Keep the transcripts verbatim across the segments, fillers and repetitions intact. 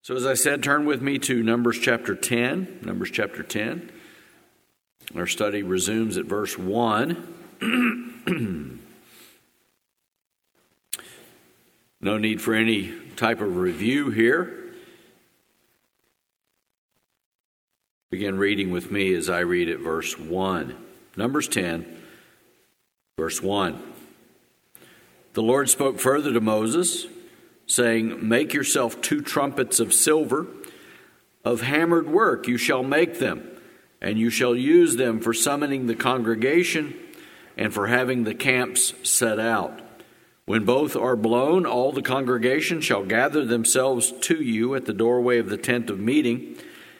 So as I said, turn with me to Numbers chapter ten. Numbers chapter ten. Our study resumes at verse one. No need for any type of review here. Begin reading with me as I read at verse one. Numbers ten, verse one. The Lord spoke further to Moses, saying, "Make yourself two trumpets of silver, of hammered work you shall make them, and you shall use them for summoning the congregation and for having the camps set out. When both are blown, all the congregation shall gather themselves to you at the doorway of the tent of meeting.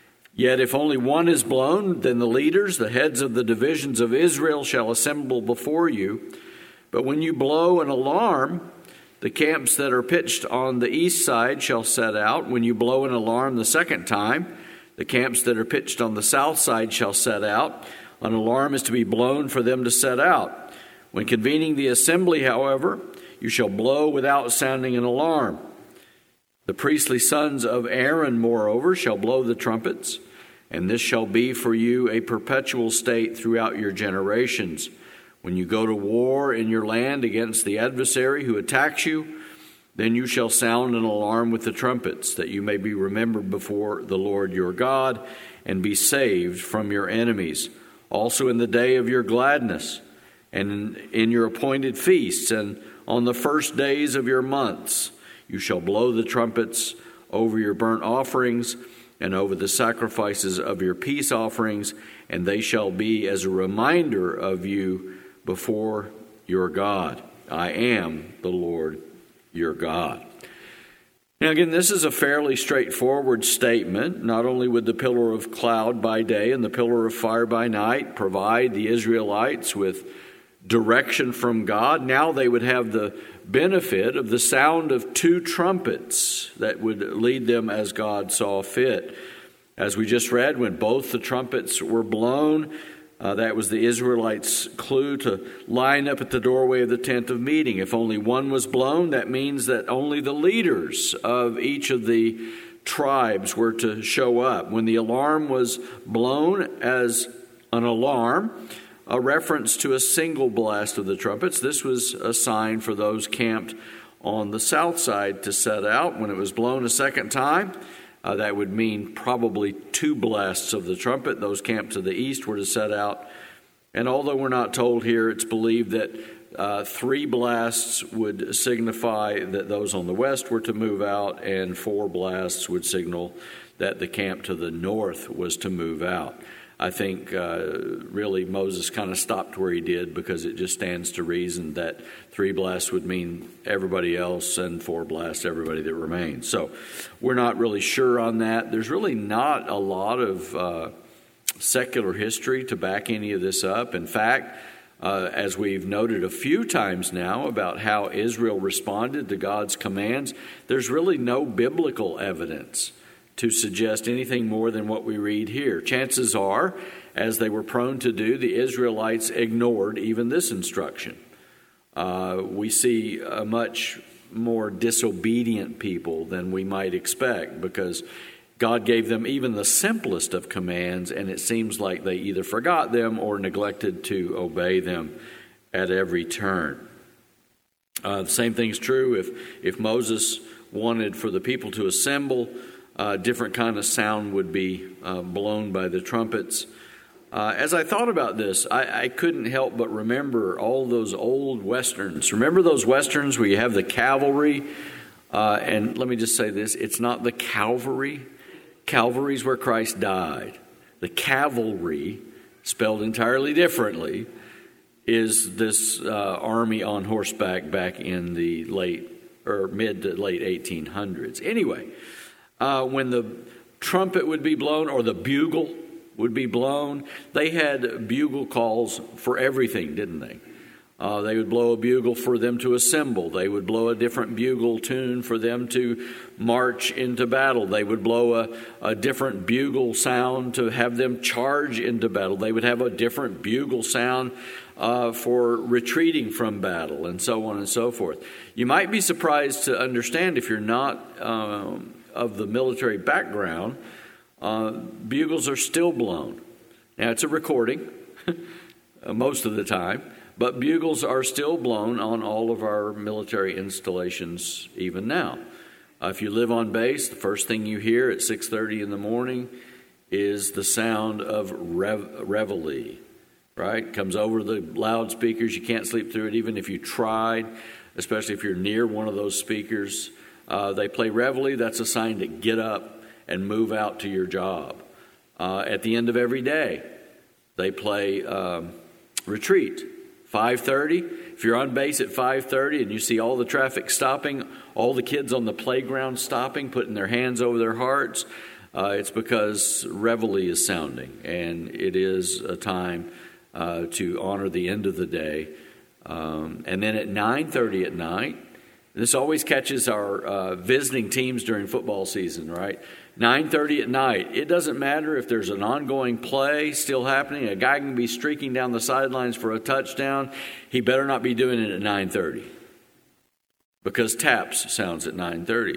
Yet if only one is blown, then the leaders, the heads of the divisions of Israel, shall assemble before you. But when you blow an alarm, the camps that are pitched on the east side shall set out. When you blow an alarm the second time, the camps that are pitched on the south side shall set out. An alarm is to be blown for them to set out. When convening the assembly, however, you shall blow without sounding an alarm. The priestly sons of Aaron, moreover, shall blow the trumpets, and this shall be for you a perpetual state throughout your generations. When you go to war in your land against the adversary who attacks you, then you shall sound an alarm with the trumpets, that you may be remembered before the Lord your God and be saved from your enemies. Also in the day of your gladness, and in, in your appointed feasts, and on the first days of your months, you shall blow the trumpets over your burnt offerings and over the sacrifices of your peace offerings, and they shall be as a reminder of you before your God. I am the Lord your God." Now again, this is a fairly straightforward statement. Not only would the pillar of cloud by day and the pillar of fire by night provide the Israelites with direction from God, now they would have the benefit of the sound of two trumpets that would lead them as God saw fit. As we just read, when both the trumpets were blown, Uh, that was the Israelites' clue to line up at the doorway of the tent of meeting. If only one was blown, that means that only the leaders of each of the tribes were to show up. When the alarm was blown as an alarm, a reference to a single blast of the trumpets, this was a sign for those camped on the south side to set out. When it was blown a second time, Uh, that would mean probably two blasts of the trumpet. Those camped to the east were to set out. And although we're not told here, it's believed that uh, three blasts would signify that those on the west were to move out, and four blasts would signal that the camp to the north was to move out. I think uh, really Moses kind of stopped where he did because it just stands to reason that three blasts would mean everybody else and four blasts everybody that remains. So we're not really sure on that. There's really not a lot of uh, secular history to back any of this up. In fact, uh, as we've noted a few times now about how Israel responded to God's commands, there's really no biblical evidence to suggest anything more than what we read here. Chances are, as they were prone to do, the Israelites ignored even this instruction. Uh, we see a much more disobedient people than we might expect, because God gave them even the simplest of commands, and it seems like they either forgot them or neglected to obey them at every turn. Uh, the same thing's true if, if Moses wanted for the people to assemble. A uh, different kind of sound would be uh, blown by the trumpets. Uh, as I thought about this, I, I couldn't help but remember all those old Westerns. Remember those Westerns where you have the cavalry? Uh, and let me just say this, it's not the Calvary. Calvary's where Christ died. The cavalry, spelled entirely differently, is this uh, army on horseback back in the late or mid to late eighteen hundreds. Anyway, Uh, when the trumpet would be blown or the bugle would be blown, they had bugle calls for everything, didn't they? Uh, they would blow a bugle for them to assemble. They would blow a different bugle tune for them to march into battle. They would blow a, a different bugle sound to have them charge into battle. They would have a different bugle sound uh, for retreating from battle, and so on and so forth. You might be surprised to understand, if you're not um, of the military background, uh, bugles are still blown. Now, it's a recording most of the time, but bugles are still blown on all of our military installations even now. Uh, if you live on base, the first thing you hear at six thirty in the morning is the sound of rev- reveille, right? Comes over the loudspeakers. You can't sleep through it even if you tried, especially if you're near one of those speakers. Uh, they play reveille. That's a sign to get up and move out to your job. Uh, at the end of every day, they play um, retreat. five thirty, if you're on base at five thirty and you see all the traffic stopping, all the kids on the playground stopping, putting their hands over their hearts, uh, it's because reveille is sounding, and it is a time uh, to honor the end of the day. Um, and then at nine thirty at night, this always catches our uh, visiting teams during football season, right? nine thirty at night. It doesn't matter if there's an ongoing play still happening. A guy can be streaking down the sidelines for a touchdown. He better not be doing it at nine thirty because taps sounds at nine thirty.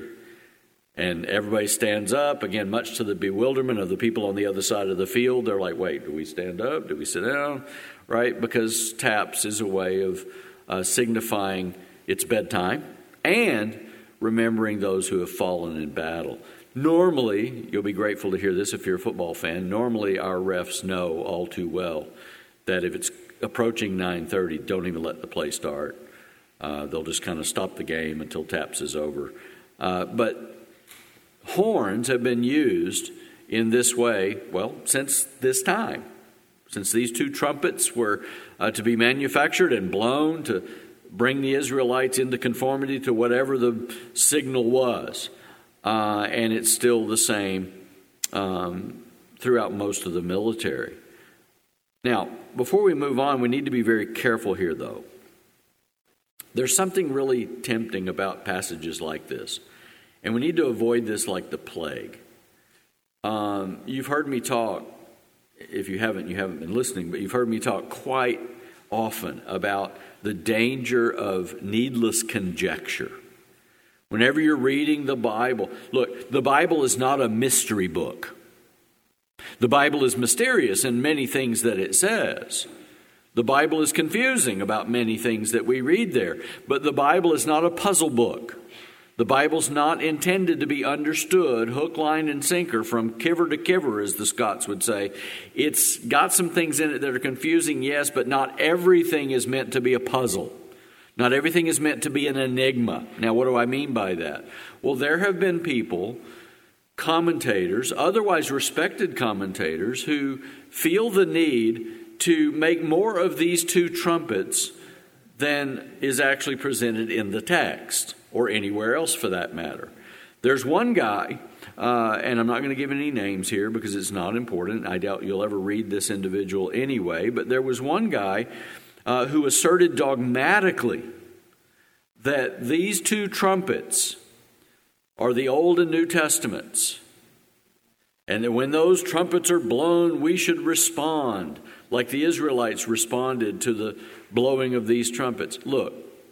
And everybody stands up, again, much to the bewilderment of the people on the other side of the field. They're like, wait, do we stand up? Do we sit down? Right? Because taps is a way of uh, signifying it's bedtime and remembering those who have fallen in battle. Normally, you'll be grateful to hear this if you're a football fan, normally our refs know all too well that if it's approaching nine thirty, don't even let the play start. Uh, they'll just kind of stop the game until taps is over. Uh, but horns have been used in this way, well, since this time. Since these two trumpets were uh, to be manufactured and blown to bring the Israelites into conformity to whatever the signal was. Uh, and it's still the same um, throughout most of the military. Now, before we move on, we need to be very careful here, though. There's something really tempting about passages like this, and we need to avoid this like the plague. Um, you've heard me talk, if you haven't, you haven't been listening, but you've heard me talk quite often about the danger of needless conjecture. Whenever you're reading the Bible, look, the Bible is not a mystery book. The Bible is mysterious in many things that it says. The Bible is confusing about many things that we read there. But the Bible is not a puzzle book. The Bible's not intended to be understood hook, line, and sinker from kiver to kiver, as the Scots would say. It's got some things in it that are confusing, yes, but not everything is meant to be a puzzle. Not everything is meant to be an enigma. Now, what do I mean by that? Well, there have been people, commentators, otherwise respected commentators, who feel the need to make more of these two trumpets than is actually presented in the text, or anywhere else for that matter. There's one guy, uh, and I'm not going to give any names here because it's not important. I doubt you'll ever read this individual anyway, but there was one guy Uh, who asserted dogmatically that these two trumpets are the Old and New Testaments, and that when those trumpets are blown, we should respond like the Israelites responded to the blowing of these trumpets. Look,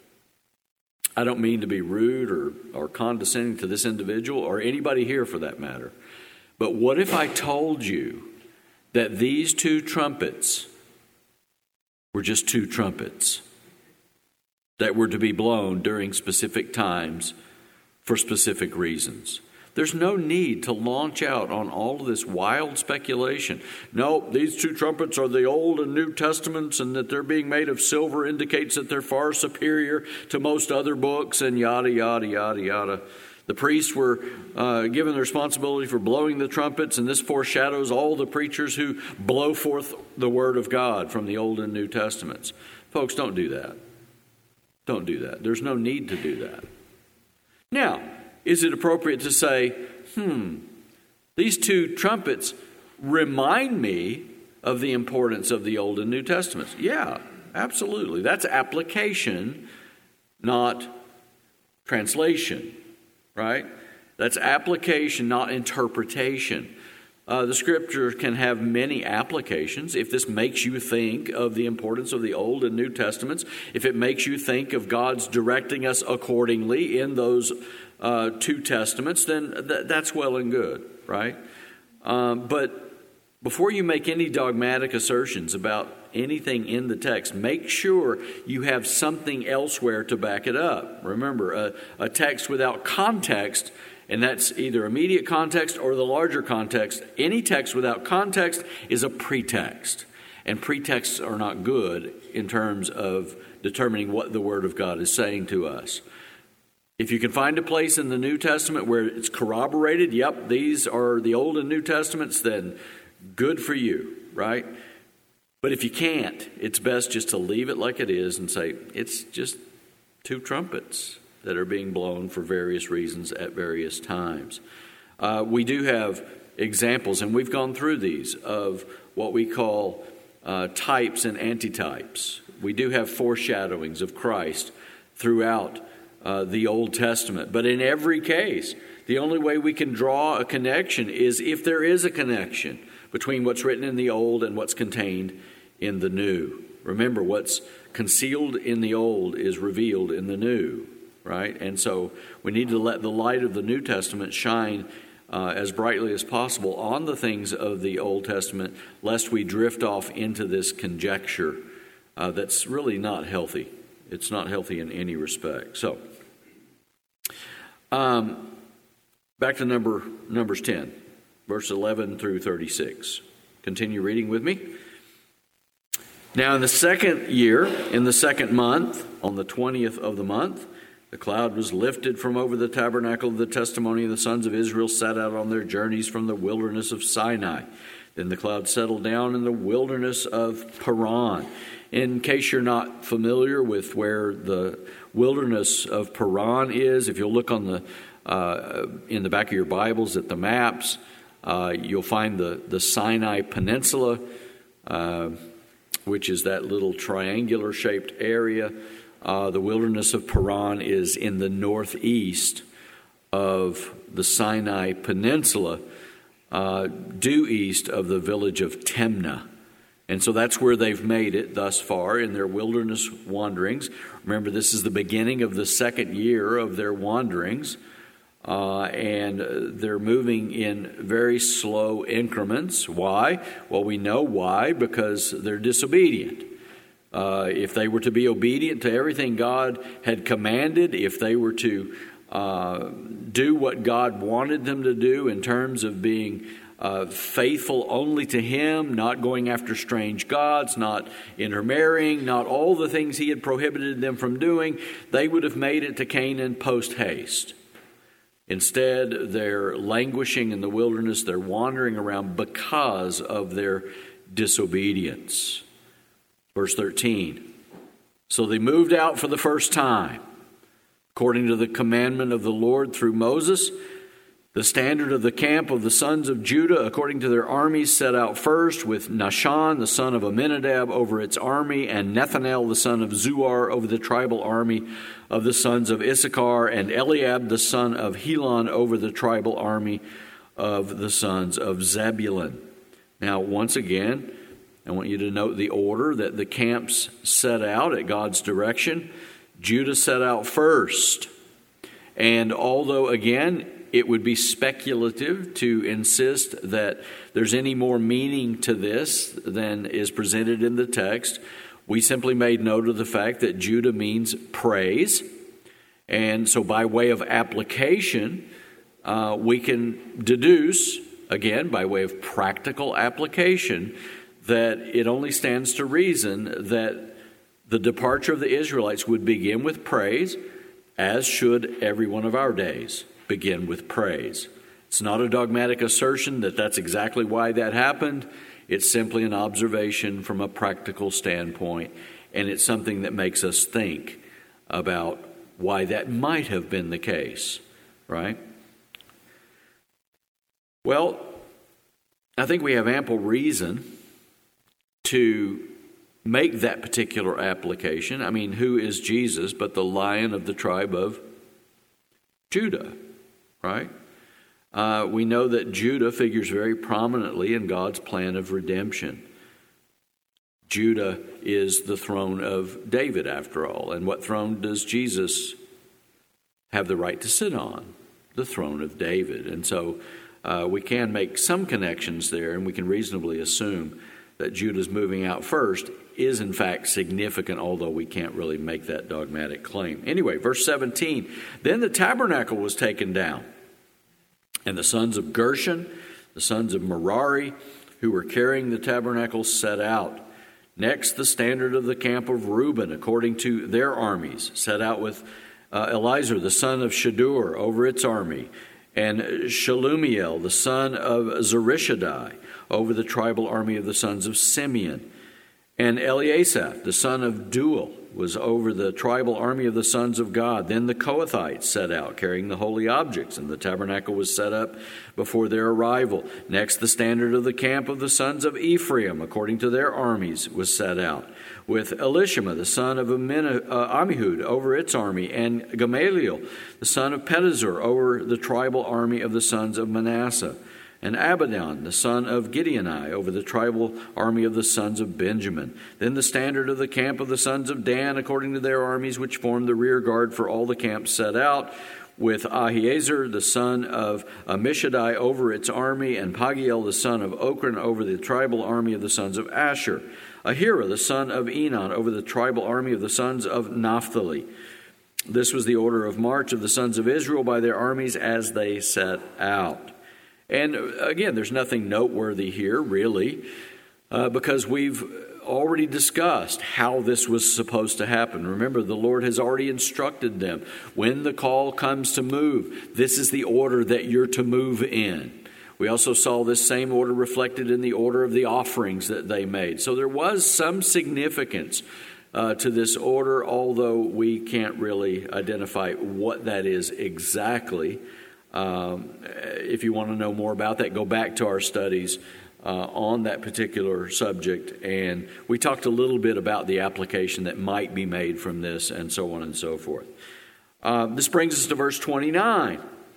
I don't mean to be rude or, or condescending to this individual or anybody here for that matter, but what if I told you that these two trumpets were just two trumpets that were to be blown during specific times for specific reasons? There's no need to launch out on all of this wild speculation. No, these two trumpets are the Old and New Testaments, and that they're being made of silver indicates that they're far superior to most other books, and yada, yada, yada, yada. The priests were uh, given the responsibility for blowing the trumpets, and this foreshadows all the preachers who blow forth the word of God from the Old and New Testaments. Folks, don't do that. Don't do that. There's no need to do that. Now, is it appropriate to say, hmm, these two trumpets remind me of the importance of the Old and New Testaments? Yeah, absolutely. That's application, not translation. Right? That's application, not interpretation. Uh, the Scripture can have many applications. If this makes you think of the importance of the Old and New Testaments, if it makes you think of God's directing us accordingly in those uh, two testaments, then th- that's well and good, right? Um, but before you make any dogmatic assertions about anything in the text, make sure you have something elsewhere to back it up. Remember, a, a text without context, and that's either immediate context or the larger context, any text without context is a pretext. And pretexts are not good in terms of determining what the Word of God is saying to us. If you can find a place in the New Testament where it's corroborated, yep, these are the Old and New Testaments, then good for you, right? But if you can't, it's best just to leave it like it is and say, it's just two trumpets that are being blown for various reasons at various times. Uh, we do have examples, and we've gone through these, of what we call uh, types and antitypes. We do have foreshadowings of Christ throughout Uh, the Old Testament. But in every case, the only way we can draw a connection is if there is a connection between what's written in the Old and what's contained in the New. Remember, what's concealed in the Old is revealed in the New, right? And so we need to let the light of the New Testament shine uh, as brightly as possible on the things of the Old Testament, lest we drift off into this conjecture uh, that's really not healthy. It's not healthy in any respect. So, Um, back to number Numbers ten, verse eleven through thirty-six. Continue reading with me. Now in the second year, in the second month, on the twentieth of the month, the cloud was lifted from over the tabernacle of the testimony, and the sons of Israel set out on their journeys from the wilderness of Sinai. Then the cloud settled down in the wilderness of Paran. In case you're not familiar with where the wilderness of Paran is, if you'll look on the uh, in the back of your Bibles at the maps, uh, you'll find the, the Sinai Peninsula, uh, which is that little triangular-shaped area. Uh, the wilderness of Paran is in the northeast of the Sinai Peninsula, uh, due east of the village of Timnah. And so that's where they've made it thus far in their wilderness wanderings. Remember, this is the beginning of the second year of their wanderings. Uh, and they're moving in very slow increments. Why? Well, we know why, because they're disobedient. Uh, if they were to be obedient to everything God had commanded, if they were to uh, do what God wanted them to do in terms of being Uh, faithful only to Him, not going after strange gods, not intermarrying, not all the things He had prohibited them from doing, they would have made it to Canaan post haste. Instead, they're languishing in the wilderness, they're wandering around because of their disobedience. Verse thirteen, so they moved out for the first time, according to the commandment of the Lord through Moses. The standard of the camp of the sons of Judah, according to their armies, set out first, with Nahshon, the son of Amminadab, over its army, and Nethanel, the son of Zuar, over the tribal army of the sons of Issachar, and Eliab, the son of Helon, over the tribal army of the sons of Zebulun. Now, once again, I want you to note the order that the camps set out at God's direction. Judah set out first. And although, again, it would be speculative to insist that there's any more meaning to this than is presented in the text, we simply made note of the fact that Judah means praise. And so by way of application, uh, we can deduce, again, by way of practical application, that it only stands to reason that the departure of the Israelites would begin with praise, as should every one of our days begin with praise. It's not a dogmatic assertion that that's exactly why that happened. It's simply an observation from a practical standpoint, and it's something that makes us think about why that might have been the case, right? Well, I think we have ample reason to make that particular application. I mean, who is Jesus but the Lion of the tribe of Judah, right? Uh, we know that Judah figures very prominently in God's plan of redemption. Judah is the throne of David, after all. And what throne does Jesus have the right to sit on the throne of David. And so uh, we can make some connections there, and we can reasonably assume that Judah's moving out first is in fact significant, although we can't really make that dogmatic claim. Anyway, verse seventeen, then the tabernacle was taken down, and the sons of Gershon, the sons of Merari, who were carrying the tabernacle, set out. Next, the standard of the camp of Reuben, according to their armies, set out with uh, Elizur, the son of Shadur, over its army, and Shalumiel, the son of Zurishaddai, over the tribal army of the sons of Simeon. And Eliasaph, the son of Deuel, was over the tribal army of the sons of God. Then the Kohathites set out, carrying the holy objects, and the tabernacle was set up before their arrival. Next, the standard of the camp of the sons of Ephraim, according to their armies, was set out, with Elishama, the son of Ammihud, over its army, and Gamaliel, the son of Pedazur, over the tribal army of the sons of Manasseh, and Abidan, the son of Gideoni, over the tribal army of the sons of Benjamin. Then the standard of the camp of the sons of Dan, according to their armies, which formed the rear guard for all the camps, set out, with Ahiezer, the son of Ammishaddai, over its army, and Pagiel, the son of Ochran, over the tribal army of the sons of Asher. Ahira, the son of Enon, over the tribal army of the sons of Naphtali. This was the order of march of the sons of Israel by their armies as they set out. And again, there's nothing noteworthy here, really, uh, because we've already discussed how this was supposed to happen. Remember, the Lord has already instructed them. When the call comes to move, this is the order that you're to move in. We also saw this same order reflected in the order of the offerings that they made. So there was some significance uh, to this order, although we can't really identify what that is exactly. Um, if you want to know more about that, go back to our studies uh, on that particular subject. And we talked a little bit about the application that might be made from this and so on and so forth. Uh, this brings us to verse twenty-nine.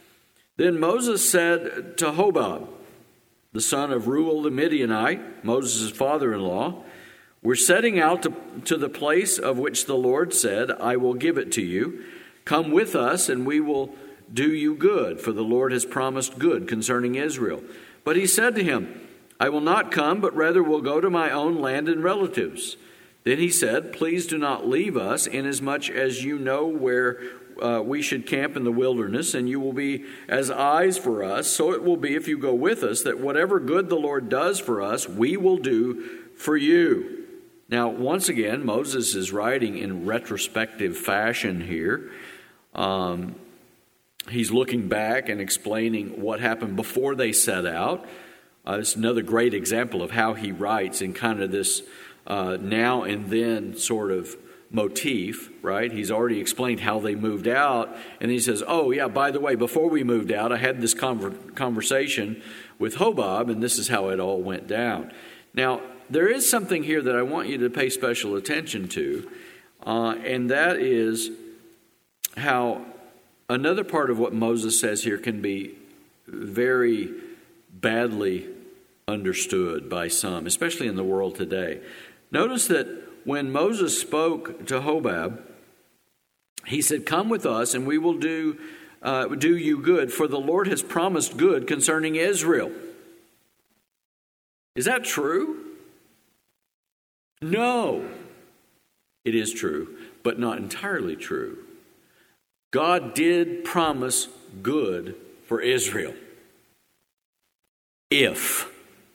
Then Moses said to Hobab, the son of Reuel the Midianite, Moses' father-in-law, we're setting out to, to the place of which the Lord said, I will give it to you. Come with us and we will do you good, for the Lord has promised good concerning Israel. But he said to him, I will not come, but rather will go to my own land and relatives. Then he said, please do not leave us, inasmuch as you know where uh, we should camp in the wilderness, and you will be as eyes for us. So it will be, if you go with us, that whatever good the Lord does for us, we will do for you. Now, once again, Moses is writing in retrospective fashion here. Um... He's looking back and explaining what happened before they set out. Uh, it's another great example of how he writes in kind of this uh, now and then sort of motif, right? He's already explained how they moved out. And then he says, oh, yeah, by the way, before we moved out, I had this conver- conversation with Hobab, and this is how it all went down. Now, there is something here that I want you to pay special attention to, uh, and that is how another part of what Moses says here can be very badly understood by some, especially in the world today. Notice that when Moses spoke to Hobab, he said, come with us and we will do, uh, do you good, for the Lord has promised good concerning Israel. Is that true? No. It is true, but not entirely true. God did promise good for Israel. If.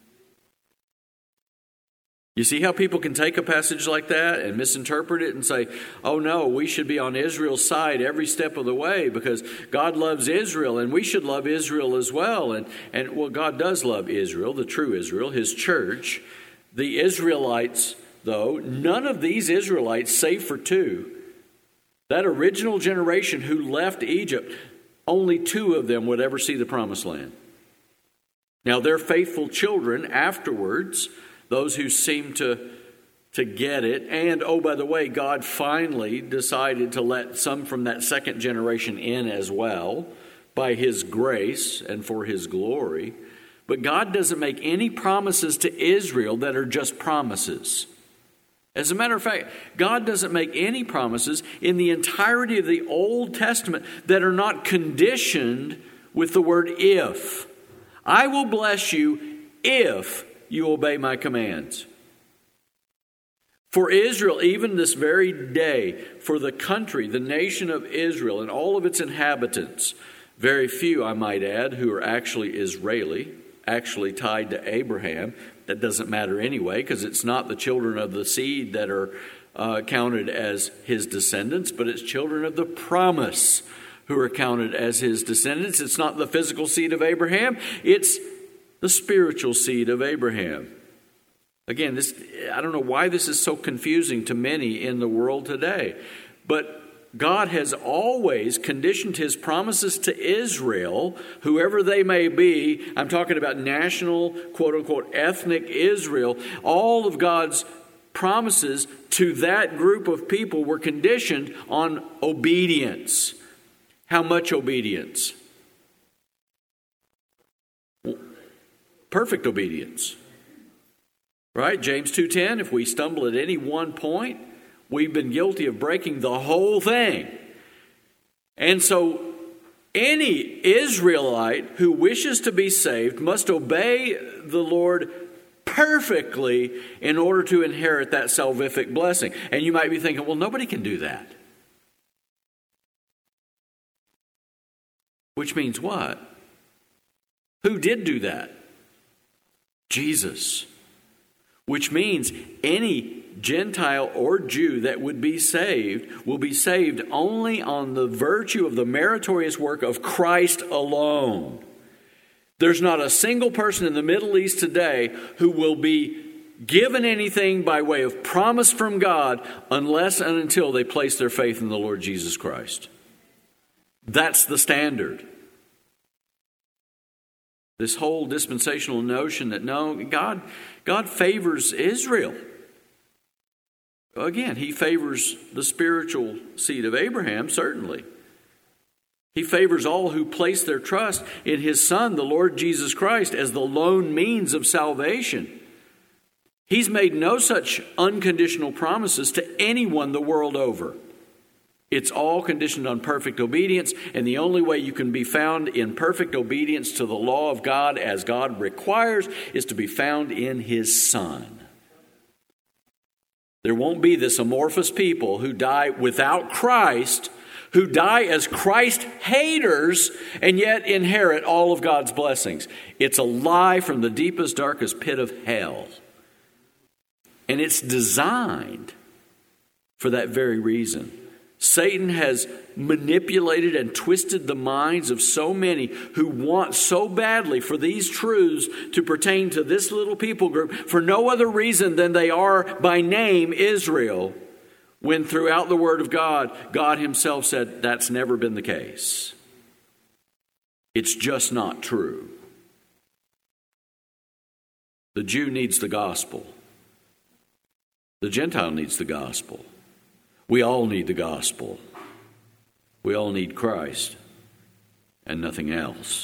You see how people can take a passage like that and misinterpret it and say, oh no, we should be on Israel's side every step of the way because God loves Israel and we should love Israel as well. And, and well, God does love Israel, the true Israel, his church. The Israelites, though, none of these Israelites, save for two, that original generation who left Egypt, only two of them would ever see the promised land. Now, their faithful children afterwards, those who seem to, to get it, and, oh, by the way, God finally decided to let some from that second generation in as well by his grace and for his glory. But God doesn't make any promises to Israel that are just promises. As a matter of fact, God doesn't make any promises in the entirety of the Old Testament that are not conditioned with the word if. I will bless you if you obey my commands. For Israel, even this very day, for the country, the nation of Israel and all of its inhabitants, very few, I might add, who are actually Israeli, actually tied to Abraham. That doesn't matter anyway, because it's not the children of the seed that are uh, counted as his descendants, but it's children of the promise who are counted as his descendants. It's not the physical seed of Abraham, it's the spiritual seed of Abraham. Again, this I don't know why this is so confusing to many in the world today, but God has always conditioned his promises to Israel, whoever they may be. I'm talking about national, quote-unquote, ethnic Israel. All of God's promises to that group of people were conditioned on obedience. How much obedience? Perfect obedience. Right? James two ten, if we stumble at any one point, we've been guilty of breaking the whole thing. And so any Israelite who wishes to be saved must obey the Lord perfectly in order to inherit that salvific blessing. And you might be thinking, well, nobody can do that. Which means what? Who did do that? Jesus. Which means any Gentile or Jew that would be saved will be saved only on the virtue of the meritorious work of Christ alone. There's not a single person in the Middle East today who will be given anything by way of promise from God unless and until they place their faith in the Lord Jesus Christ. That's the standard. This whole dispensational notion that no, God, God favors Israel. Again, he favors the spiritual seed of Abraham, certainly. He favors all who place their trust in his Son, the Lord Jesus Christ, as the lone means of salvation. He's made no such unconditional promises to anyone the world over. It's all conditioned on perfect obedience, and the only way you can be found in perfect obedience to the law of God as God requires is to be found in his Son. There won't be this amorphous people who die without Christ, who die as Christ haters, and yet inherit all of God's blessings. It's a lie from the deepest, darkest pit of hell. And it's designed for that very reason. Satan has manipulated and twisted the minds of so many who want so badly for these truths to pertain to this little people group for no other reason than they are by name Israel, when throughout the Word of God, God himself said that's never been the case. It's just not true. The Jew needs the gospel. The Gentile needs the gospel. We all need the gospel. We all need Christ and nothing else.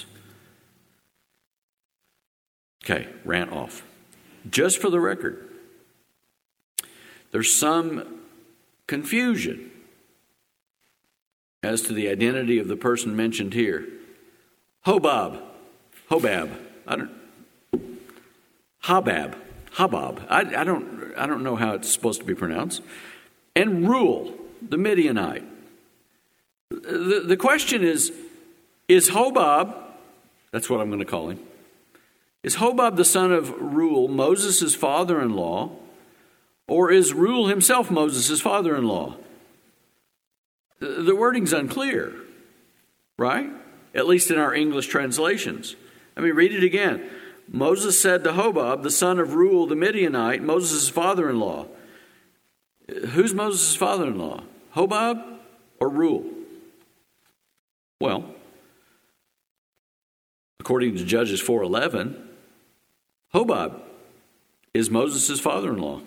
Okay, rant off. Just for the record, there's some confusion as to the identity of the person mentioned here. Hobab, Hobab, I don't, Habab, Habab. I, I don't, I don't know how it's supposed to be pronounced. And Reuel, the Midianite. The, the question is, is Hobab, that's what I'm going to call him, is Hobab the son of Reuel Moses' father-in-law, or is Reuel himself Moses' father-in-law? The, the wording's unclear, right? At least in our English translations. Let me read it again. Moses said to Hobab, the son of Reuel the Midianite, Moses' father-in-law. Who's Moses' father-in-law? Hobab or Reuel? Well, according to Judges four eleven, Hobab is Moses' father-in-law.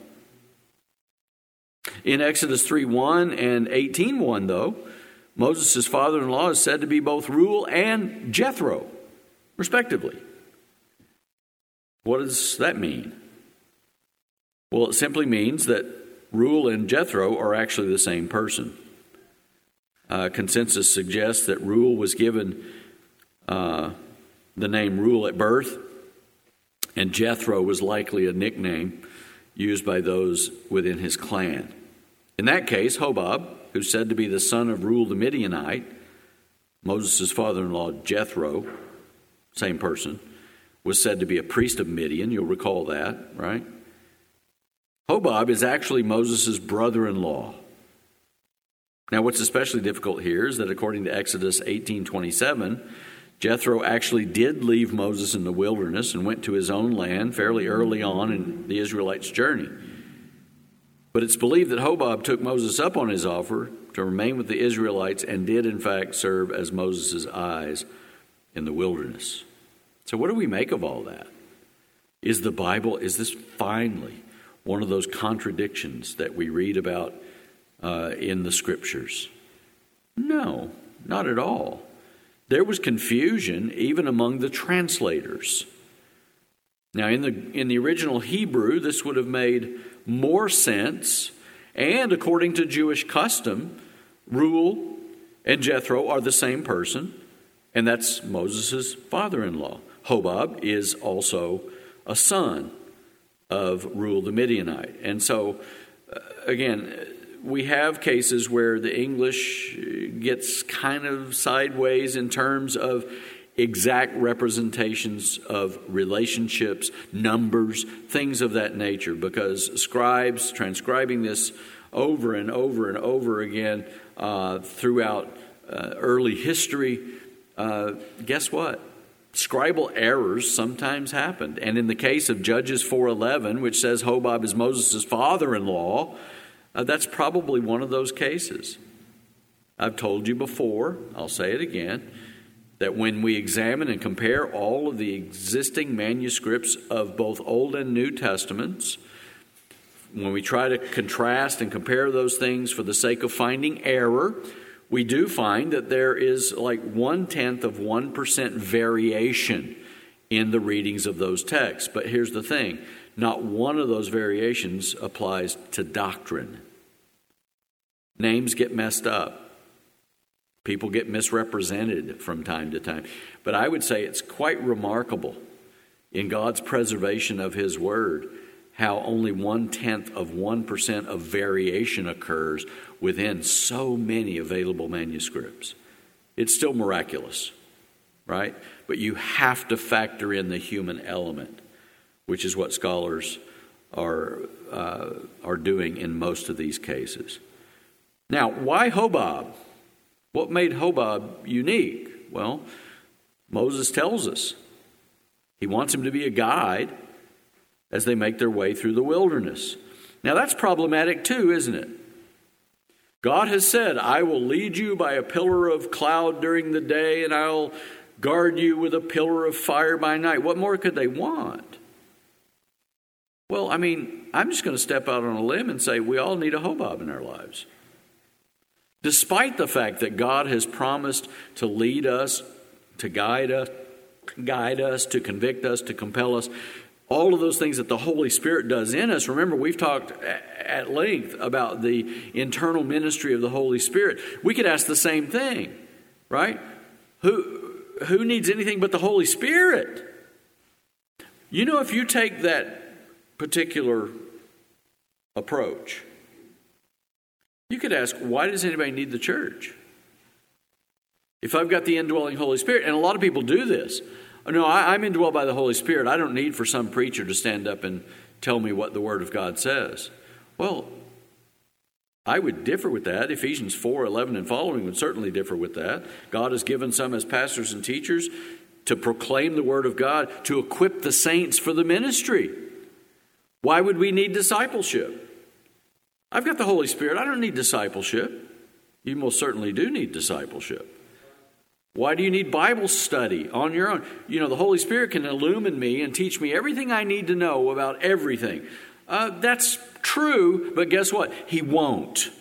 In Exodus three one and eighteen one, though, Moses' father-in-law is said to be both Reuel and Jethro, respectively. What does that mean? Well, it simply means that Reuel and Jethro are actually the same person. Uh, consensus suggests that Reuel was given uh, the name Reuel at birth, and Jethro was likely a nickname used by those within his clan. In that case, Hobab, who's said to be the son of Reuel the Midianite, Moses' father-in-law Jethro, same person, was said to be a priest of Midian. You'll recall that, right? Hobab is actually Moses' brother-in-law. Now, what's especially difficult here is that according to Exodus eighteen twenty-seven, Jethro actually did leave Moses in the wilderness and went to his own land fairly early on in the Israelites' journey. But it's believed that Hobab took Moses up on his offer to remain with the Israelites and did, in fact, serve as Moses' eyes in the wilderness. So what do we make of all that? Is the Bible, is this finally one of those contradictions that we read about uh, in the Scriptures? No, not at all. There was confusion even among the translators. Now, in the in the original Hebrew, this would have made more sense, and according to Jewish custom, Reuel and Jethro are the same person, and that's Moses' father-in-law. Hobab is also a son of Reuel the Midianite. And so, uh, again, we have cases where the English gets kind of sideways in terms of exact representations of relationships, numbers, things of that nature, because scribes transcribing this over and over and over again uh, throughout uh, early history, uh, guess what? Scribal errors sometimes happened. And in the case of Judges four eleven, which says Hobab is Moses' father-in-law, uh, that's probably one of those cases. I've told you before, I'll say it again, that when we examine and compare all of the existing manuscripts of both Old and New Testaments, when we try to contrast and compare those things for the sake of finding error, we do find that there is like one-tenth of one percent variation in the readings of those texts. But here's the thing, not one of those variations applies to doctrine. Names get messed up. People get misrepresented from time to time. But I would say it's quite remarkable in God's preservation of His Word how only one-tenth of one percent of variation occurs within so many available manuscripts. It's still miraculous, right? But you have to factor in the human element, which is what scholars are, uh, are doing in most of these cases. Now, why Hobab? What made Hobab unique? Well, Moses tells us. He wants him to be a guide as they make their way through the wilderness. Now, that's problematic too, isn't it? God has said, I will lead you by a pillar of cloud during the day, and I'll guard you with a pillar of fire by night. What more could they want? Well, I mean, I'm just going to step out on a limb and say we all need a Hobab in our lives. Despite the fact that God has promised to lead us, to guide us, guide us, to convict us, to compel us, all of those things that the Holy Spirit does in us. Remember, we've talked at length about the internal ministry of the Holy Spirit. We could ask the same thing, right? Who, who needs anything but the Holy Spirit? You know, if you take that particular approach, you could ask, why does anybody need the church? If I've got the indwelling Holy Spirit, and a lot of people do this. No, I, I'm indwelled by the Holy Spirit. I don't need for some preacher to stand up and tell me what the Word of God says. Well, I would differ with that. Ephesians four eleven and following would certainly differ with that. God has given some as pastors and teachers to proclaim the Word of God, to equip the saints for the ministry. Why would we need discipleship? I've got the Holy Spirit. I don't need discipleship. You most certainly do need discipleship. Why do you need Bible study on your own? You know, the Holy Spirit can illumine me and teach me everything I need to know about everything. Uh, that's true, but guess what? He won't.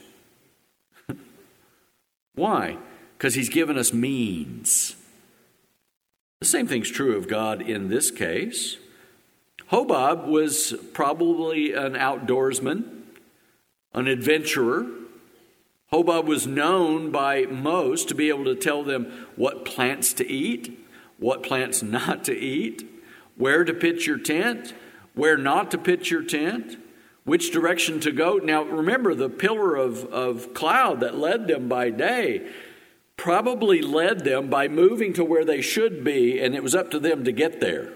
Why? Because He's given us means. The same thing's true of God in this case. Hobab was probably an outdoorsman. an adventurer. Hobab was known by most to be able to tell them what plants to eat, what plants not to eat, where to pitch your tent, where not to pitch your tent, which direction to go. Now, remember, the pillar of, of cloud that led them by day probably led them by moving to where they should be, and it was up to them to get there.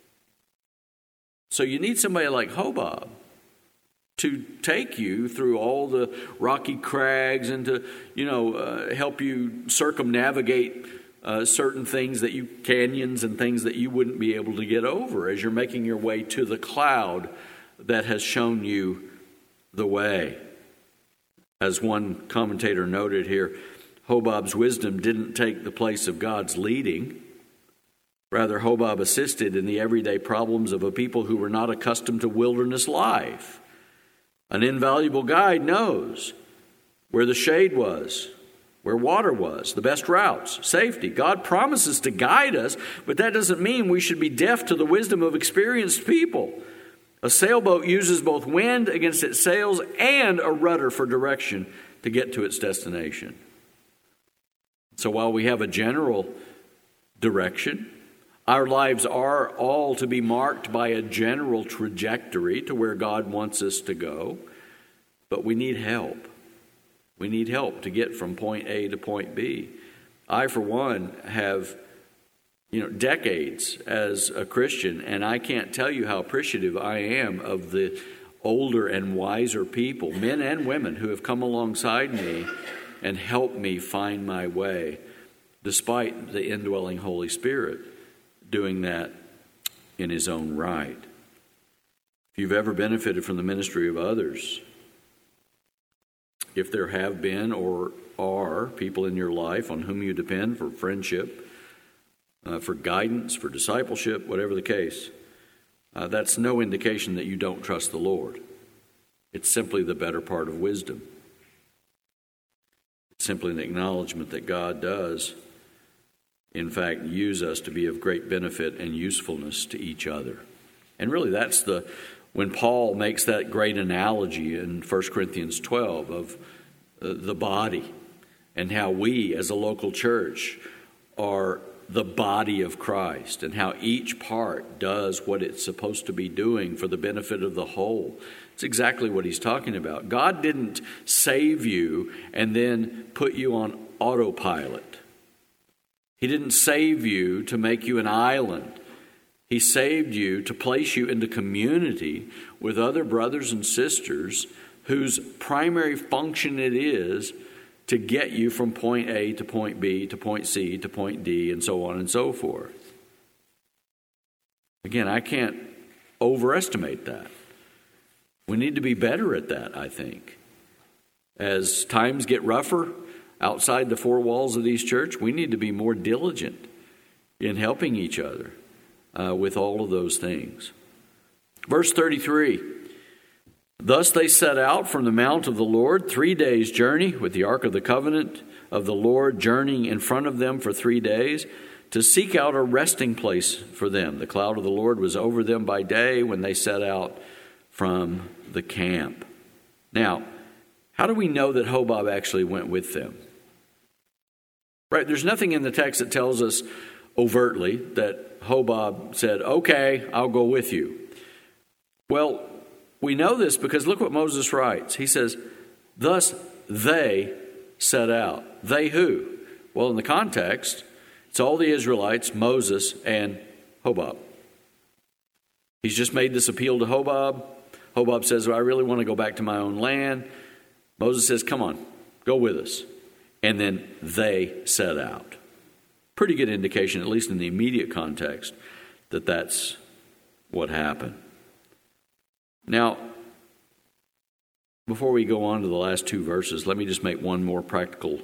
So you need somebody like Hobab to take you through all the rocky crags and to, you know, uh, help you circumnavigate uh, certain things that you, canyons and things that you wouldn't be able to get over as you're making your way to the cloud that has shown you the way. As one commentator noted here, Hobab's wisdom didn't take the place of God's leading. Rather, Hobab assisted in the everyday problems of a people who were not accustomed to wilderness life. An invaluable guide knows where the shade was, where water was, the best routes, safety. God promises to guide us, but that doesn't mean we should be deaf to the wisdom of experienced people. A sailboat uses both wind against its sails and a rudder for direction to get to its destination. So while we have a general direction, our lives are all to be marked by a general trajectory to where God wants us to go, but we need help. We need help to get from point A to point B. I, for one, have you know decades as a Christian, and I can't tell you how appreciative I am of the older and wiser people, men and women, who have come alongside me and helped me find my way, despite the indwelling Holy Spirit doing that in his own right. If you've ever benefited from the ministry of others, if there have been or are people in your life on whom you depend for friendship, uh, for guidance, for discipleship, whatever the case, uh, that's no indication that you don't trust the Lord. It's simply the better part of wisdom. It's simply an acknowledgement that God does, in fact, use us to be of great benefit and usefulness to each other. And really that's the, when Paul makes that great analogy in First Corinthians twelve of uh, the body and how we as a local church are the body of Christ and how each part does what it's supposed to be doing for the benefit of the whole. It's exactly what he's talking about. God didn't save you and then put you on autopilot. He didn't save you to make you an island. He saved you to place you into community with other brothers and sisters whose primary function it is to get you from point A to point B to point C to point D and so on and so forth. Again, I can't overestimate that. We need to be better at that, I think. As times get rougher outside the four walls of these church, we need to be more diligent in helping each other uh, with all of those things. Verse thirty-three, thus they set out from the mount of the Lord, three days' journey, with the ark of the covenant of the Lord journeying in front of them for three days, to seek out a resting place for them. The cloud of the Lord was over them by day when they set out from the camp. Now, how do we know that Hobab actually went with them? Right, there's nothing in the text that tells us overtly that Hobab said, okay, I'll go with you. Well, we know this because look what Moses writes. He says, thus they set out. They who? Well, in the context, it's all the Israelites, Moses, and Hobab. He's just made this appeal to Hobab. Hobab says, well, I really want to go back to my own land. Moses says, come on, go with us. And then they set out. Pretty good indication, at least in the immediate context, that that's what happened. Now, before we go on to the last two verses, let me just make one more practical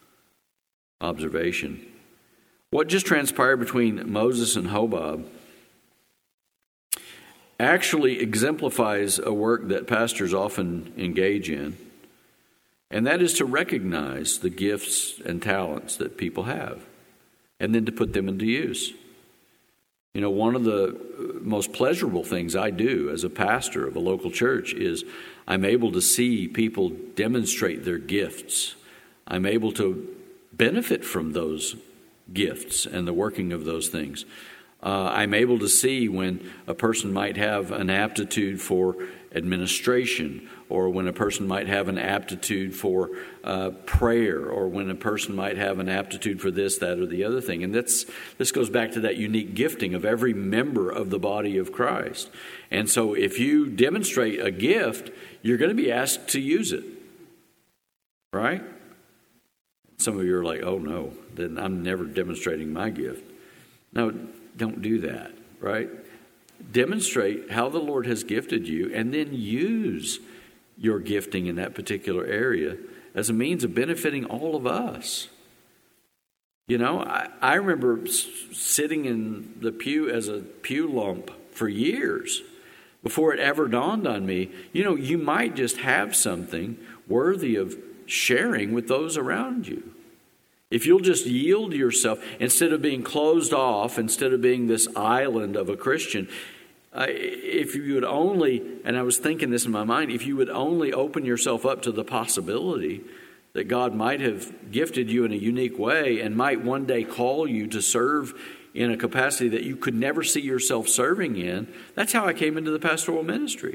observation. What just transpired between Moses and Hobab actually exemplifies a work that pastors often engage in, and that is to recognize the gifts and talents that people have, and then to put them into use. You know, one of the most pleasurable things I do as a pastor of a local church is I'm able to see people demonstrate their gifts. I'm able to benefit from those gifts and the working of those things. Uh, I'm able to see when a person might have an aptitude for administration, or when a person might have an aptitude for uh, prayer, or when a person might have an aptitude for this, that, or the other thing. And that's this goes back to that unique gifting of every member of the body of Christ. And so if you demonstrate a gift, you're going to be asked to use it, right? Some of you are like, oh no, then I'm never demonstrating my gift. No, don't do that, right? Demonstrate how the Lord has gifted you, and then use your gifting in that particular area as a means of benefiting all of us. You know, I, I remember s- sitting in the pew as a pew lump for years before it ever dawned on me, you know, you might just have something worthy of sharing with those around you. If you'll just yield yourself, instead of being closed off, instead of being this island of a Christian, uh, if you would only, and I was thinking this in my mind, if you would only open yourself up to the possibility that God might have gifted you in a unique way and might one day call you to serve in a capacity that you could never see yourself serving in, that's how I came into the pastoral ministry.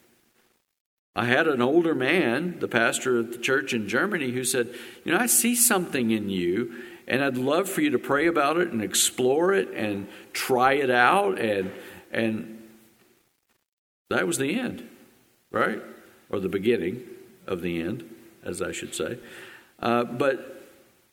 I had an older man, the pastor of the church in Germany, who said, you know, I see something in you, and I'd love for you to pray about it and explore it and try it out. And and that was the end, right? Or the beginning of the end, as I should say. Uh, but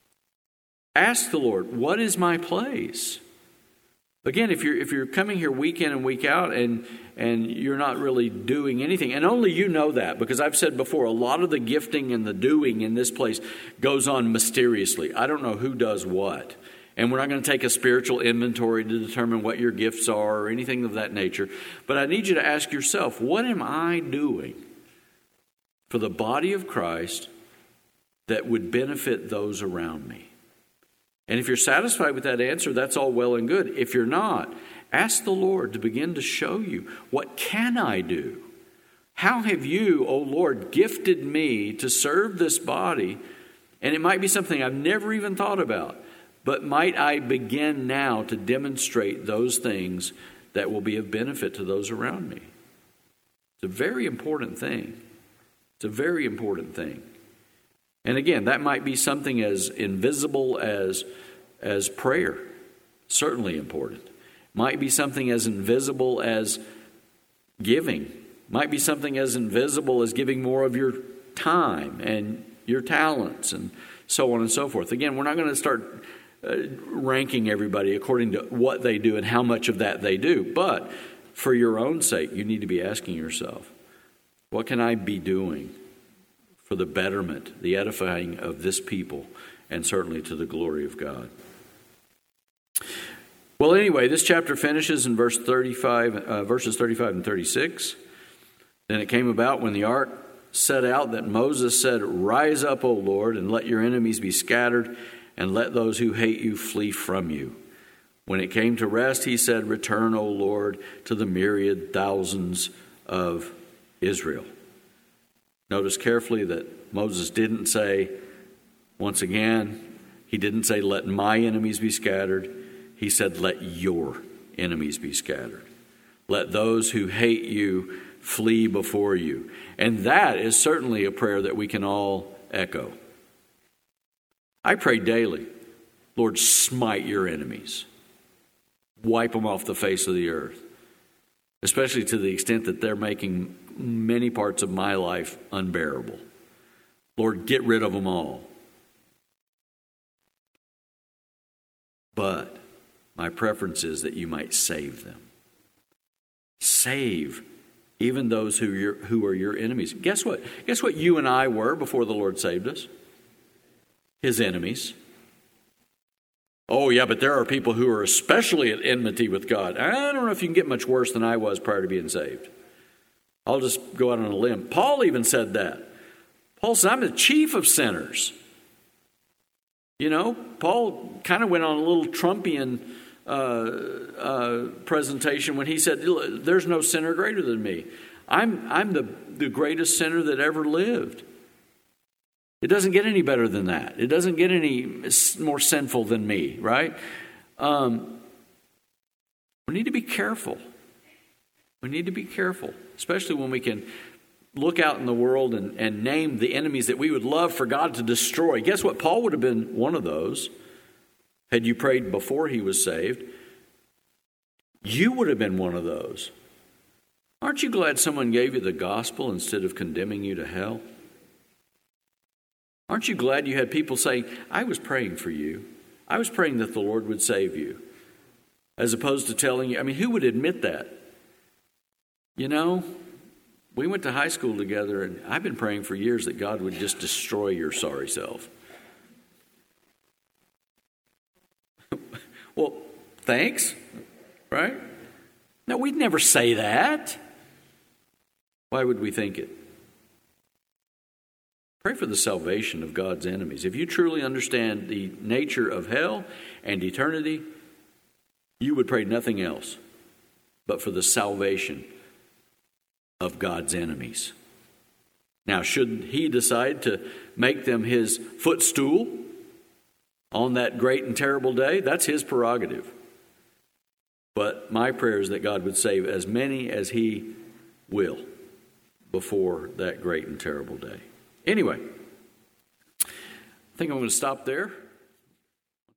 ask the Lord, what is my place? Again, if you're if you're coming here week in and week out and and you're not really doing anything, and only you know that, because I've said before, a lot of the gifting and the doing in this place goes on mysteriously. I don't know who does what. And we're not going to take a spiritual inventory to determine what your gifts are or anything of that nature. But I need you to ask yourself, what am I doing for the body of Christ that would benefit those around me? And if you're satisfied with that answer, that's all well and good. If you're not, ask the Lord to begin to show you, what can I do? How have you, O Lord, gifted me to serve this body? And it might be something I've never even thought about, but might I begin now to demonstrate those things that will be of benefit to those around me? It's a very important thing. It's a very important thing. And again, that might be something as invisible as, as prayer. Certainly important. Might be something as invisible as giving. Might be something as invisible as giving more of your time and your talents and so on and so forth. Again, we're not going to start uh, ranking everybody according to what they do and how much of that they do. But for your own sake, you need to be asking yourself, what can I be doing for the betterment, the edifying of this people, and certainly to the glory of God? Well, anyway, this chapter finishes in verse thirty-five, uh, verses thirty-five and thirty-six. Then it came about when the ark set out that Moses said, "Rise up, O Lord, and let your enemies be scattered, and let those who hate you flee from you." When it came to rest, he said, "Return, O Lord, to the myriad thousands of Israel." Notice carefully that Moses didn't say, once again, he didn't say, "Let my enemies be scattered." He said, "Let your enemies be scattered. Let those who hate you flee before you." And that is certainly a prayer that we can all echo. I pray daily, Lord, smite your enemies. Wipe them off the face of the earth, especially to the extent that they're making many parts of my life unbearable. Lord, get rid of them all. But my preference is that you might save them. Save even those who, you're, who are your enemies. Guess what? Guess what you and I were before the Lord saved us? His enemies. Oh, yeah, but there are people who are especially at enmity with God. I don't know if you can get much worse than I was prior to being saved. I'll just go out on a limb. Paul even said that. Paul said, "I'm the chief of sinners." You know, Paul kind of went on a little Trumpian uh, uh, presentation when he said, "There's no sinner greater than me. I'm I'm the, the greatest sinner that ever lived." It doesn't get any better than that. It doesn't get any more sinful than me, right? Um, we need to be careful. We need to be careful, especially when we can look out in the world and, and name the enemies that we would love for God to destroy. Guess what? Paul would have been one of those had you prayed before he was saved. You would have been one of those. Aren't you glad someone gave you the gospel instead of condemning you to hell? Aren't you glad you had people saying, "I was praying for you. I was praying that the Lord would save you," as opposed to telling you? I mean, who would admit that? You know, we went to high school together, and I've been praying for years that God would just destroy your sorry self. Well, thanks, right? No, we'd never say that. Why would we think it? Pray for the salvation of God's enemies. If you truly understand the nature of hell and eternity, you would pray nothing else but for the salvation of God's enemies. Now, should he decide to make them his footstool on that great and terrible day, that's his prerogative. But my prayer is that God would save as many as he will before that great and terrible day. Anyway, I think I'm going to stop there.